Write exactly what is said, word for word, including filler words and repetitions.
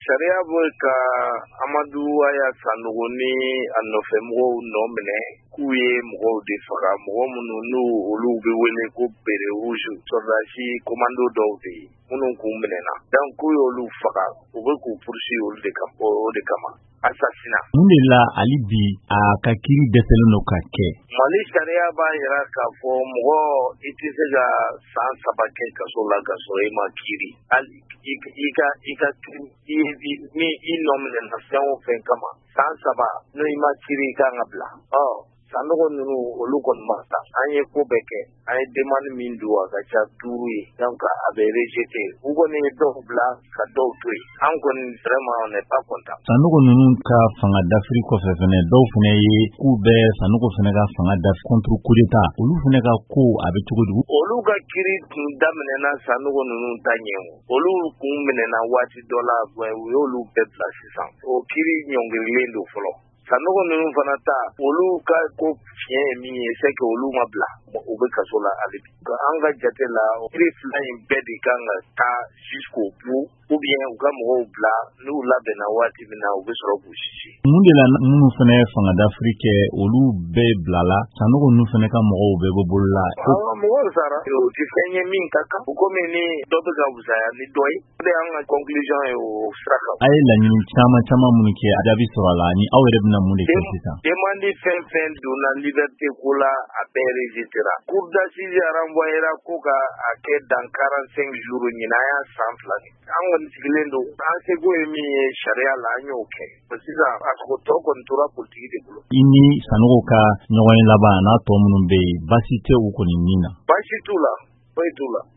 sariya bɔ ka Amadu Aya Sanogo ni a nɔfɛ mɔgɔw nɔ minɛ k'u ye mɔgɔw de faga mɔgɔ minnu n'u olu bɛ wele ko bere rouge sɔrdasi komando dɔw de ye minnu k'u minɛna donc k'u y'olu faga u bɛ k'u poursuivre olu de kama o de kama assassinat. Mun de la hali bi a ka kiiri dɛsɛlen don ka kɛ. Mali sariya b'a yira k'a fɔ mɔgɔ i tɛ se ka san saba kɛ kaso la ka sɔrɔ i ma kiiri hali i ka i ka ni i nɔ minɛna fɛn o fɛn kama san saba n'o i ma kiiri i kan ka bila ɔ Sanogo ninnu olu kɔni ma ta an ye ko bɛɛ kɛ an ye demande min don a ka ca duuru ye donc a bɛ rejeté u kɔni ye dɔw bila ka dɔw to yen an kɔni vraiment on n'est pas content. Sanogo ninnu ka fanga dafiri kɔfɛ fɛnɛ dɔw fɛnɛ ye k'u bɛ Sanogo fɛnɛ ka fanga dafiri contre coup d'état olu fɛnɛ ka ko a bɛ cogo di? Olu ka kiiri tun daminɛna Sanogo ninnu ta ɲɛ olu kun minɛna waati dɔ la u y'olu bɛɛ bila sisan o kiiri ɲɔngirilen don fɔlɔ. Sanogo ninnu fana ta olu ka ko fiɲɛ ye min ye c'est que olu ma bila u bɛ kaso la hali bi an ka jate la kiiri fila in bɛɛ de kan ka taa jusqu'au bout ou bien u ka mɔgɔw bila n'u labɛnna waati min na u bɛ sɔrɔ k'u sisi. Mun de la minnu fana ye fanga dafiri kɛ olu bɛɛ bilala Sanogo ninnu fana ka mɔgɔw bɛɛ bɛ bolo la. Awɔ mɔgɔw sara o tɛ fɛn ye min ka kan komi ni dɔ bɛ ka fisaya ni dɔ ye o de y'an ka conclusion ye o sira kan. A ye laɲini caman caman minnu kɛ a jaabi sɔrɔ a la ni aw yɛrɛ bɛna mun de kɛ sisan. Demande fɛn fɛn donna liberté ko la a bɛɛ rejetera. Cour d'assises renvoyera ko ka a kɛ dans quarante-cinq jours ɲinan y'a san fila de. An kɔni sigilen don an seko ye min ye sariya la an y'o kɛ. Sisan a sogo tɔ kɔni tora politiki de bolo. I ni Sanogo ka ɲɔgɔn ye laban n'a tɔ minnu bɛ yen baasi tɛ u kɔni min na. Baasi t'u la foyi t'u la.